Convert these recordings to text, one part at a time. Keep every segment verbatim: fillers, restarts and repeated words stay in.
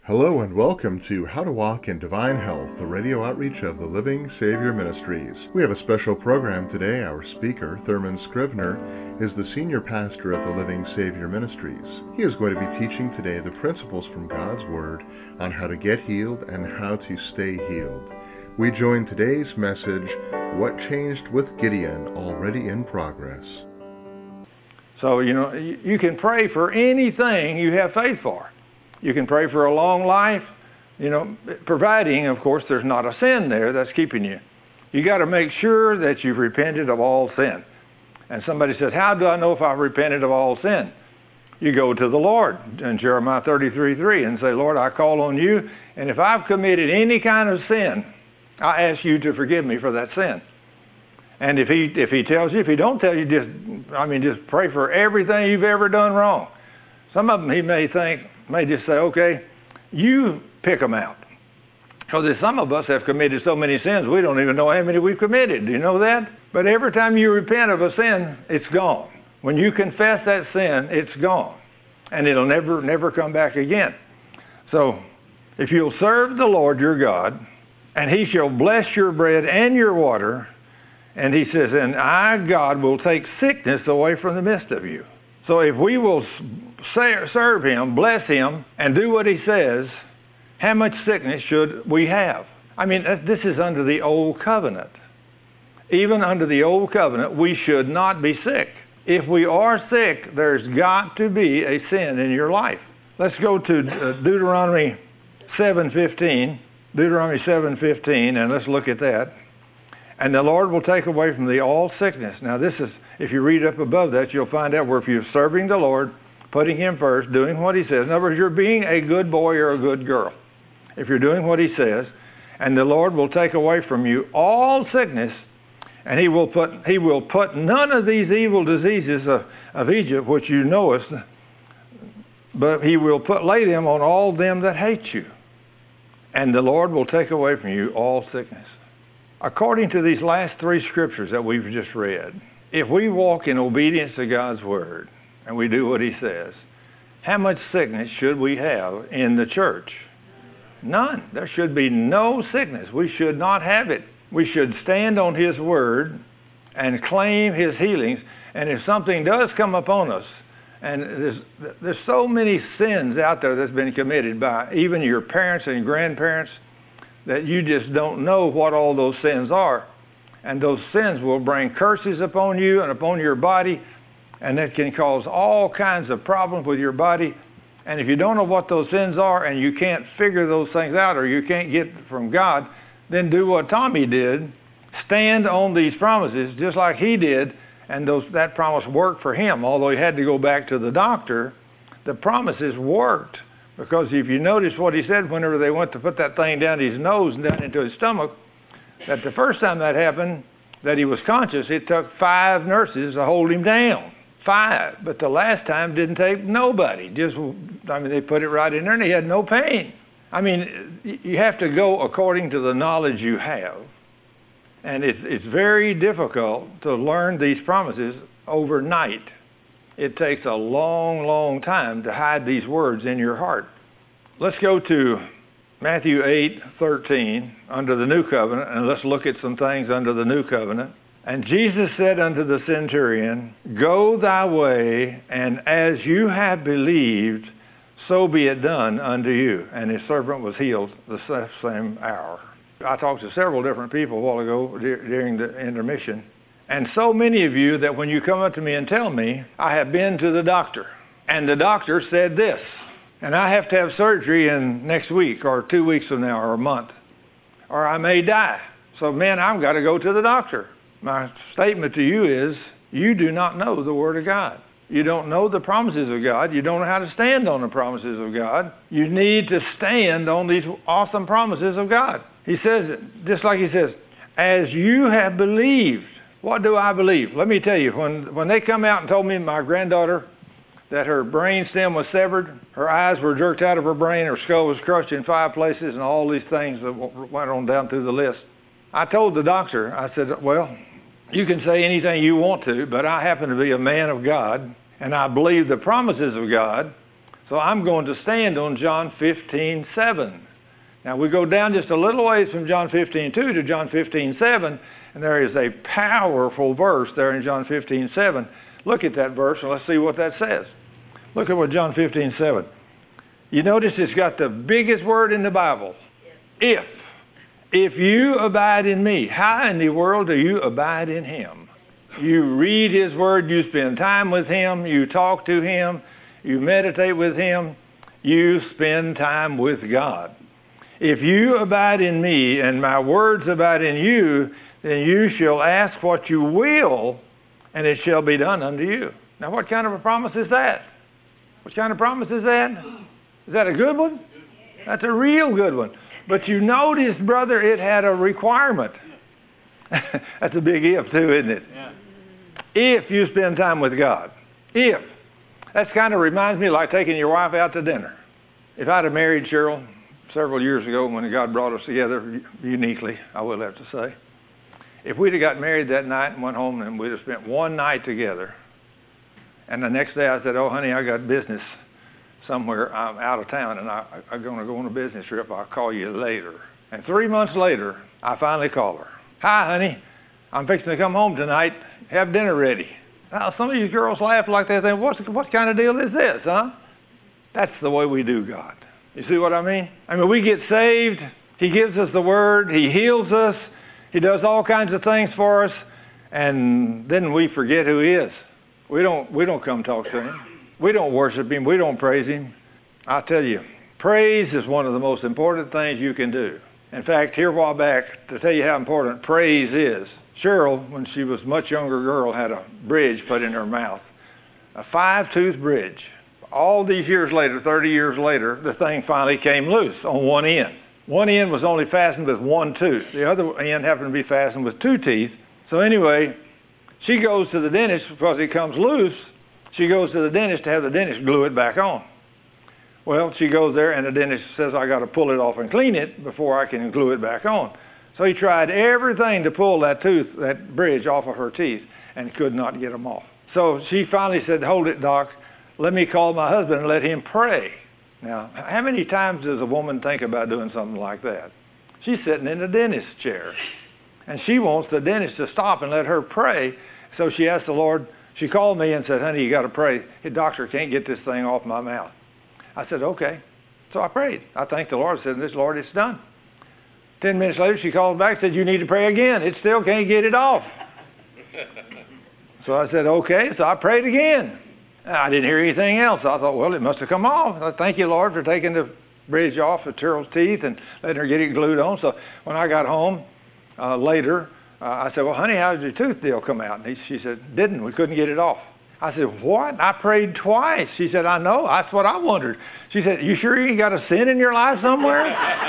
Hello and welcome to How to Walk in Divine Health, the radio outreach of the Living Savior Ministries. We have a special program today. Our speaker, Thurman Scrivener, is the senior pastor of the Living Savior Ministries. He is going to be teaching today the principles from God's Word on how to get healed and how to stay healed. We join today's message, What Changed with Gideon, already in progress. So, you know, you can pray for anything you have faith for. You can pray for a long life, you know, providing, of course, there's not a sin there that's keeping you. You got to make sure that you've repented of all sin. And somebody says, how do I know if I've repented of all sin? You go to the Lord in Jeremiah thirty-three three and say, Lord, I call on you, and if I've committed any kind of sin, I ask you to forgive me for that sin. And if he if he tells you, if he don't tell you, just, I mean, just pray for everything you've ever done wrong. Some of them he may think, may just say, okay, you pick them out. Because some of us have committed so many sins, we don't even know how many we've committed. Do you know that? But every time you repent of a sin, it's gone. When you confess that sin, it's gone. And it'll never, never come back again. So, if you'll serve the Lord your God, and he shall bless your bread and your water, and he says, and I, God, will take sickness away from the midst of you. So if we will serve him, bless him, and do what he says, how much sickness should we have? I mean, this is under the old covenant. Even under the old covenant, we should not be sick. If we are sick, there's got to be a sin in your life. Let's go to Deuteronomy seven fifteen. Deuteronomy seven fifteen, and let's look at that. And the Lord will take away from thee all sickness. Now this is, if you read up above that, you'll find out where if you're serving the Lord, putting him first, doing what he says. In other words, you're being a good boy or a good girl. If you're doing what he says, and the Lord will take away from you all sickness, and he will put he will put none of these evil diseases of, of Egypt, which you knowest, but he will put lay them on all them that hate you. And the Lord will take away from you all sickness. According to these last three scriptures that we've just read, if we walk in obedience to God's word and we do what he says, how much sickness should we have in the church? None. There should be no sickness. We should not have it. We should stand on his word and claim his healings. And if something does come upon us, and there's, there's so many sins out there that's been committed by even your parents and grandparents, that you just don't know what all those sins are. And those sins will bring curses upon you and upon your body, and that can cause all kinds of problems with your body. And if you don't know what those sins are and you can't figure those things out, or you can't get from God, then do what Tommy did. Stand on these promises just like he did, and those, that promise worked for him. Although he had to go back to the doctor, the promises worked. Because if you notice what he said whenever they went to put that thing down his nose and down into his stomach, that the first time that happened, that he was conscious, it took five nurses to hold him down. Five. But the last time didn't take nobody. Just, I mean, they put it right in there and he had no pain. I mean, you have to go according to the knowledge you have. And it's, it's very difficult to learn these promises overnight. It takes a long, long time to hide these words in your heart. Let's go to Matthew eight thirteen under the New Covenant, and let's look at some things under the New Covenant. And Jesus said unto the centurion, go thy way, and as you have believed, so be it done unto you. And his servant was healed the same hour. I talked to several different people a while ago during the intermission. And so many of you that when you come up to me and tell me, I have been to the doctor, and the doctor said this, and I have to have surgery in next week or two weeks from now or a month, or I may die. So, man, I've got to go to the doctor. My statement to you is, you do not know the Word of God. You don't know the promises of God. You don't know how to stand on the promises of God. You need to stand on these awesome promises of God. He says, just like he says, as you have believed. What do I believe? Let me tell you, when, when they come out and told me my granddaughter that her brain stem was severed, her eyes were jerked out of her brain, her skull was crushed in five places, and all these things that went on down through the list, I told the doctor, I said, well, you can say anything you want to, but I happen to be a man of God, and I believe the promises of God, So I'm going to stand on John fifteen seven. Now we go down just a little ways from John fifteen two to John fifteen seven, and there is a powerful verse there in John fifteen seven. Look at that verse and let's see what that says. Look at what John fifteen seven. You notice it's got the biggest word in the Bible. If. If you abide in me, how in the world do you abide in him? You read his word, you spend time with him, you talk to him, you meditate with him, you spend time with God. If you abide in me and my words abide in you, then you shall ask what you will, and it shall be done unto you. Now what kind of a promise is that? What kind of promise is that? Is that a good one? That's a real good one. But you notice, brother, it had a requirement. That's a big if too, isn't it? Yeah. If you spend time with God. If. That kind of reminds me like taking your wife out to dinner. If I'd have married Cheryl several years ago when God brought us together, uniquely, I will have to say. If we'd have got married that night and went home and we'd have spent one night together, and the next day I said, oh, honey, I got business somewhere, I'm out of town, and I, I'm going to go on a business trip. I'll call you later. And three months later, I finally call her. Hi, honey. I'm fixing to come home tonight. Have dinner ready. Now, some of you girls laugh like that. They think, What's, what kind of deal is this, huh? That's the way we do God. You see what I mean? I mean, we get saved. He gives us the word. He heals us. He does all kinds of things for us. And then we forget who he is. We don't, we don't come talk to him. We don't worship him. We don't praise him. I tell you, praise is one of the most important things you can do. In fact, here a while back, to tell you how important praise is, Cheryl, when she was a much younger girl, had a bridge put in her mouth, a five-tooth bridge. All these years later, thirty years later, the thing finally came loose on one end. One end was only fastened with one tooth. The other end happened to be fastened with two teeth. So anyway, she goes to the dentist because it comes loose. She goes to the dentist to have the dentist glue it back on. Well, she goes there and the dentist says, I got to pull it off and clean it before I can glue it back on. So he tried everything to pull that tooth, that bridge off of her teeth and could not get them off. So she finally said, hold it, doc. Let me call my husband and let him pray. Now, how many times does a woman think about doing something like that? She's sitting in the dentist's chair and she wants the dentist to stop and let her pray. So she asked the Lord, she called me and said, honey, you got to pray. The doctor can't get this thing off my mouth. I said, okay. So I prayed. I thanked the Lord. I said, this, Lord, it's done. Ten minutes later, she called back and said, you need to pray again. It still can't get it off. So I said, okay. So I prayed again. I didn't hear anything else. I thought, well, it must have come off. I thank you, Lord, for taking the bridge off of Cheryl's teeth and letting her get it glued on. So when I got home uh, later, Uh, I said, well, honey, how did your tooth deal come out? And he, she said, didn't. We couldn't get it off. I said, what? I prayed twice. She said, I know. That's what I wondered. She said, you sure you ain't got a sin in your life somewhere?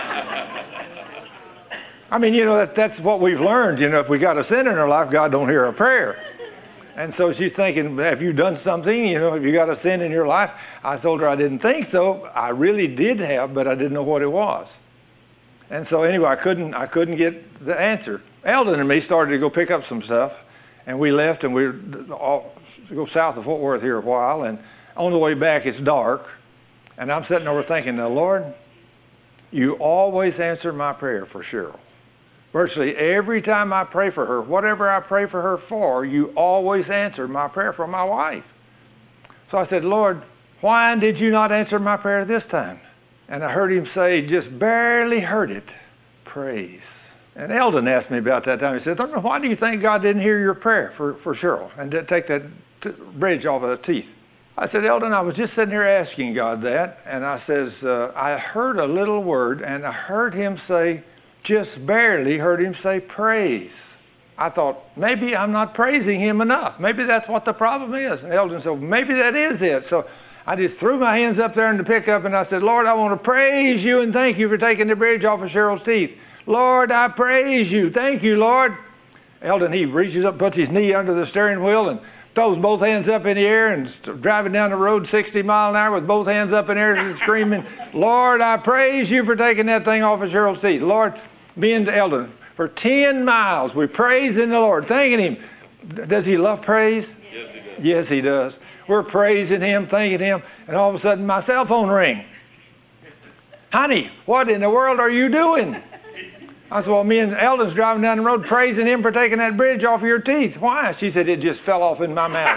I mean, you know, that, that's what we've learned. You know, if we got a sin in our life, God don't hear a prayer. And so she's thinking, have you done something? You know, have you got a sin in your life? I told her I didn't think so. I really did have, but I didn't know what it was. And so anyway, I couldn't I couldn't get the answer. Eldon and me started to go pick up some stuff, and we left, and we all go south of Fort Worth here a while, and on the way back it's dark, and I'm sitting over thinking, now Lord, you always answer my prayer for Cheryl. Virtually every time I pray for her, whatever I pray for her for, you always answer my prayer for my wife. So I said, Lord, why did you not answer my prayer this time? And I heard him say, just barely heard it, praise. And Eldon asked me about that time. He said, why do you think God didn't hear your prayer for, for Cheryl and didn't take that t- bridge off of the teeth? I said, Eldon, I was just sitting here asking God that. And I says, uh, I heard a little word, and I heard him say, just barely heard him say praise. I thought, maybe I'm not praising him enough. Maybe that's what the problem is. And Eldon said, maybe that is it. So I just threw my hands up there in the pickup and I said, Lord, I want to praise you and thank you for taking the bridge off of Cheryl's teeth. Lord, I praise you. Thank you, Lord. Eldon, he reaches up, puts his knee under the steering wheel and throws both hands up in the air and st- driving down the road sixty miles an hour with both hands up in the air and screaming, Lord, I praise you for taking that thing off of Cheryl's teeth. Lord, me and Eldon, for ten miles, we're praising the Lord, thanking him. Does he love praise? Yes, he does. Yes, he does. We're praising Him, thanking Him, and all of a sudden my cell phone rings. Honey, what in the world are you doing? I said, well, me and Eldon's driving down the road praising Him for taking that bridge off of your teeth. Why? She said, it just fell off in my mouth.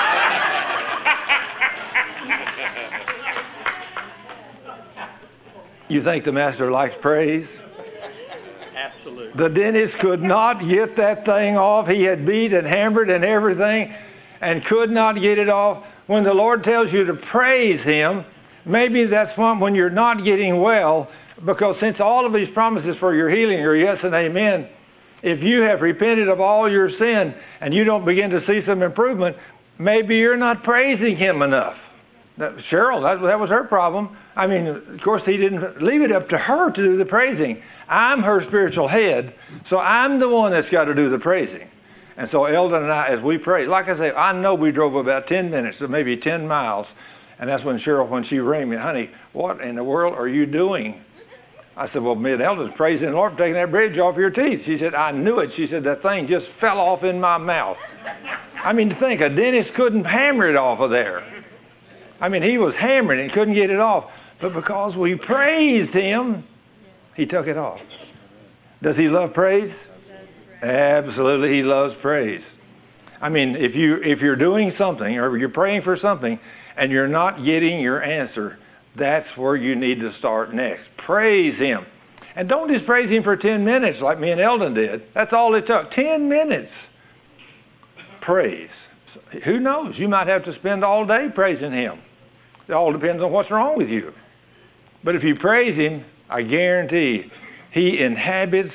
You think the Master likes praise? Absolutely. The dentist could not get that thing off. He had beat and hammered and everything and could not get it off. When the Lord tells you to praise Him, maybe that's one when you're not getting well, because since all of these promises for your healing are yes and amen, if you have repented of all your sin and you don't begin to see some improvement, maybe you're not praising Him enough. That, Cheryl, that, that was her problem. I mean, of course, He didn't leave it up to her to do the praising. I'm her spiritual head, so I'm the one that's got to do the praising. And so Eldon and I, as we pray, like I say, I know we drove about ten minutes, or maybe ten miles, and that's when Cheryl, when she rang me, honey, what in the world are you doing? I said, well, me and Eldon's praising the Lord for taking that bridge off your teeth. She said, I knew it. She said, that thing just fell off in my mouth. I mean, to think, a dentist couldn't hammer it off of there. I mean, he was hammering and couldn't get it off. But because we praised Him, He took it off. Does He love praise? Absolutely, He loves praise. I mean, if, you, if you're doing something or you're praying for something and you're not getting your answer, that's where you need to start next. Praise Him. And don't just praise Him for ten minutes like me and Eldon did. That's all it took. ten minutes. Praise. Who knows? You might have to spend all day praising Him. It all depends on what's wrong with you. But if you praise Him, I guarantee He inhabits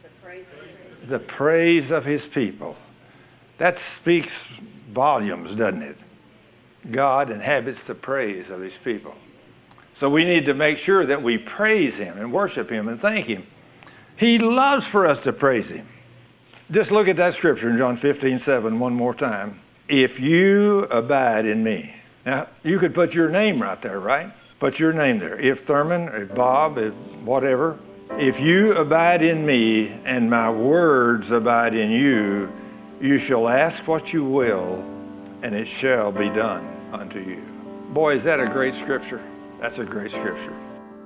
the praise of His people. That speaks volumes, doesn't it? God inhabits the praise of His people. So we need to make sure that we praise Him and worship Him and thank Him. He loves for us to praise Him. Just look at that scripture in John fifteen seven one more time. If you abide in me. Now, you could put your name right there, right? Put your name there. If Thurman, if Bob, if whatever. If you abide in me and my words abide in you, you shall ask what you will, and it shall be done unto you. Boy, is that a great scripture. That's a great scripture.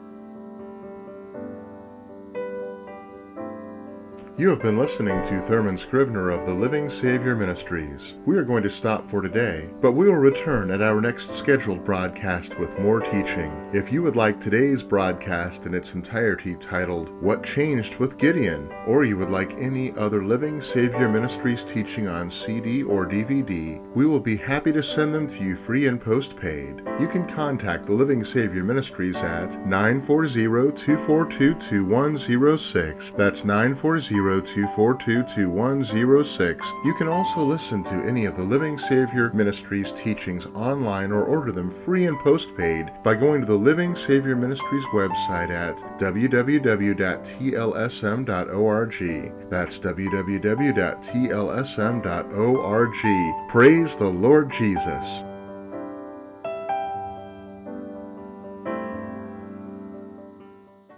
You have been listening to Thurman Scrivener of the Living Savior Ministries. We are going to stop for today, but we will return at our next scheduled broadcast with more teaching. If you would like today's broadcast in its entirety titled, What Changed with Gideon? Or you would like any other Living Savior Ministries teaching on C D or D V D, we will be happy to send them to you free and postpaid. You can contact the Living Savior Ministries at nine four zero, two four two, two one zero six. That's nine four zero, two four two, two one zero six. You can also listen to any of the Living Savior Ministries teachings online or order them free and postpaid by going to the Living Savior Ministries website at w w w dot t l s m dot org. That's w w w dot t l s m dot org. Praise the Lord Jesus.